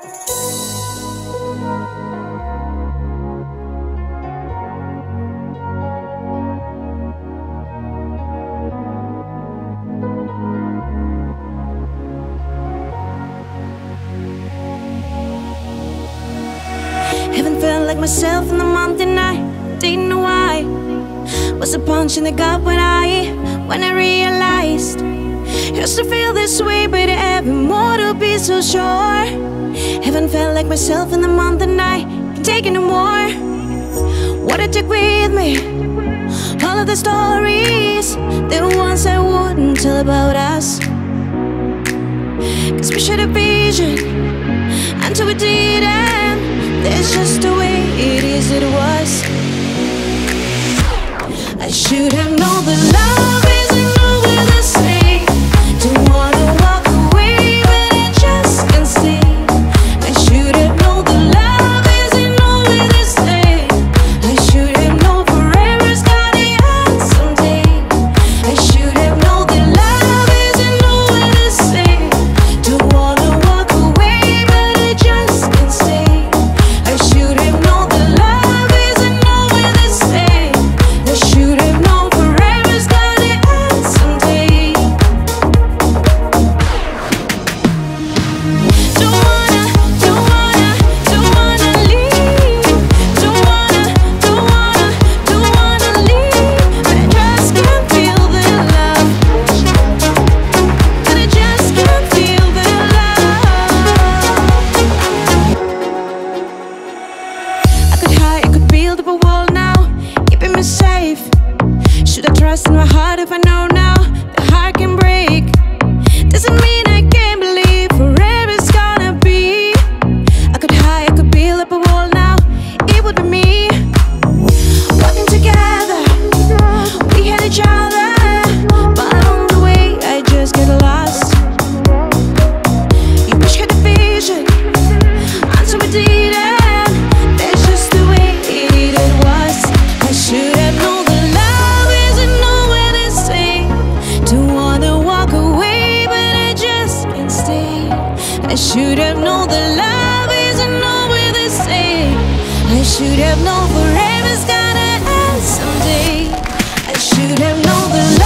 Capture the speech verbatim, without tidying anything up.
Haven't felt like myself in a month and I didn't know why. Was a punch in the gut when I, when I realized used to feel this way, but having more to be so sure. Haven't felt like myself in a month and I can't take it no more. What I took with me, all of the stories, the ones I wouldn't tell about us. Cause we shared a vision until we didn't. That's just the way it is, it was. I should have known that love isn't always the same. Don't wanna walk away, but I just can't stay. I should have known that love isn't always the same. I should have known forever's gotta end someday. I should have known that love isn't always the same. Don't wanna walk away, but I just can't stay. I should have known that love isn't always the same. I should have known forever's gotta end someday. Don't wanna, don't wanna, don't wanna leave. Don't wanna, don't wanna, don't wanna leave. I just can't feel the love. But I just can't feel the love. I could hide, I could build up a wall now, keeping me safe. Should I trust in my heart if I know now the heart can break? Doesn't mean I can't believe forever's gonna be. I could hide, I could build up a wall now, it would be me. Walking together, we had each other, but on the way I just get lost. You wish you had a vision until we didn't. That's just the way it, it was. I should have known that love isn't nowhere to say. Don't wanna walk away, but I just can't stay. I should have known that love isn't nowhere the same. I should have known forever's gotta end someday. I should have known that